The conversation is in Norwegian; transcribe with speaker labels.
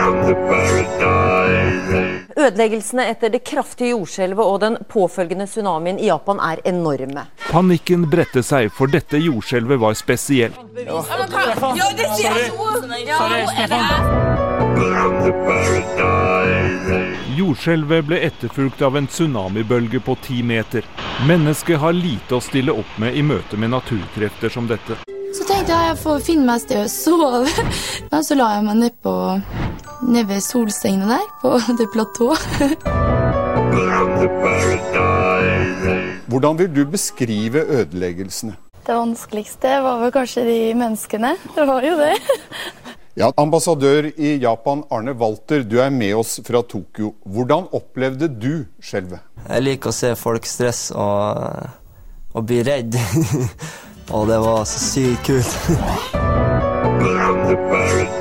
Speaker 1: Ødeleggelsene etter det kraftige jordskjelvet og den påfølgende tsunamien i Japan enorme.
Speaker 2: Panikken bredte seg, for dette jordskjelvet var spesielt. Jordskjelvet ble etterfulgt av en tsunamibølge på 10 meter. Mennesket har lite å stille opp med i møte med naturkrefter som dette.
Speaker 3: Så tenkte jeg får finne meg sted å sove. Men så la jeg meg ned ved solsengene der, på det platået.
Speaker 4: Hvordan vil du beskrive ødeleggelsene?
Speaker 3: Det vanskeligste var vel kanskje de menneskene. Det var jo det.
Speaker 4: Ja, ambassadør i Japan, Arne Walter, du er med oss fra Tokyo. Hvordan opplevde du skjelvet?
Speaker 5: Jeg liker å se folk stress og bli redd. Og det var så sykt kult.